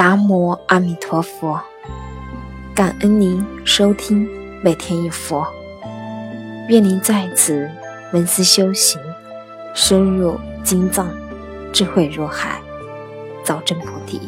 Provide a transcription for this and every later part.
南无阿弥陀佛，感恩您收听每天一佛，愿您在此闻思修行，深入经藏，智慧如海，早证菩提。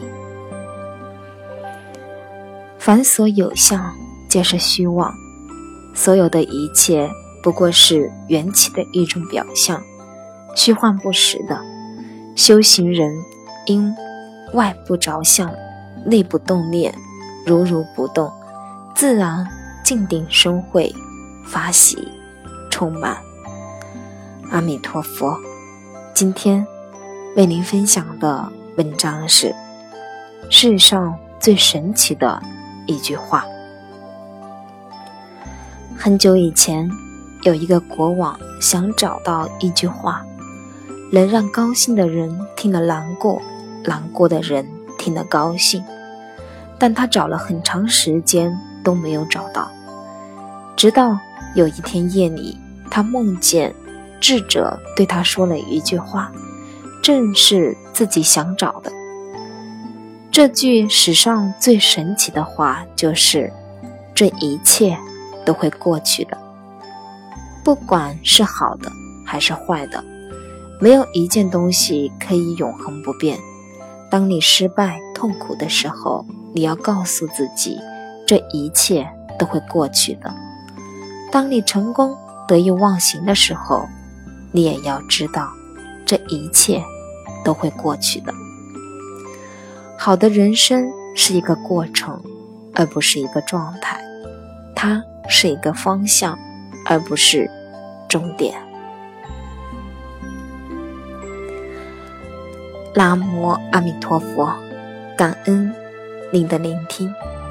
凡所有相，皆是虚妄，所有的一切不过是缘起的一种表象，虚幻不实的。修行人因外部着相，内部动念，如如不动，自然静定生慧，法喜充满。阿弥陀佛。今天为您分享的文章是世上最神奇的一句话。很久以前，有一个国王想找到一句话，能让高兴的人听了难过，难过的人听了高兴，但他找了很长时间都没有找到。直到有一天夜里，他梦见智者对他说了一句话，正是自己想找的。这句史上最神奇的话就是：这一切都会过去的，不管是好的还是坏的，没有一件东西可以永恒不变。当你失败痛苦的时候，你要告诉自己，这一切都会过去的。当你成功得意忘形的时候，你也要知道，这一切都会过去的。好的人生是一个过程，而不是一个状态，它是一个方向，而不是终点。南无阿弥陀佛，感恩您的聆听。